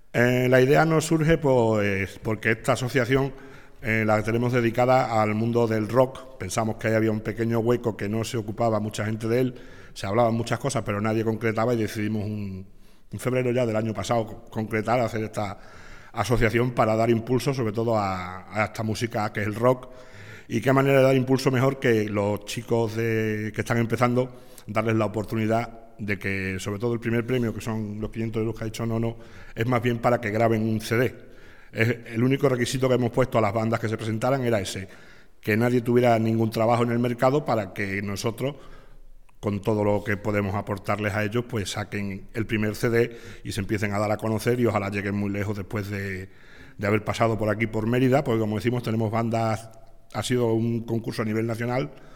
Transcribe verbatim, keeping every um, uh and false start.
Eh, la idea nos surge pues porque esta asociación eh, la tenemos dedicada al mundo del rock. Pensamos que ahí había un pequeño hueco que no se ocupaba mucha gente de él, se hablaban muchas cosas pero nadie concretaba, y decidimos un, en febrero ya del año pasado concretar, hacer esta asociación para dar impulso sobre todo a, a esta música que es el rock. Y qué manera de dar impulso mejor que los chicos de, que están empezando, darles la oportunidad de que, sobre todo el primer premio, que son los quinientos euros que ha dicho Nono, es más bien para que graben un C D. Es el único requisito que hemos puesto a las bandas que se presentaran era ese, que nadie tuviera ningún trabajo en el mercado, para que nosotros, con todo lo que podemos aportarles a ellos, pues saquen el primer C D y se empiecen a dar a conocer, y ojalá lleguen muy lejos después de, de haber pasado por aquí, por Mérida, porque como decimos, tenemos bandas, ha sido un concurso a nivel nacional,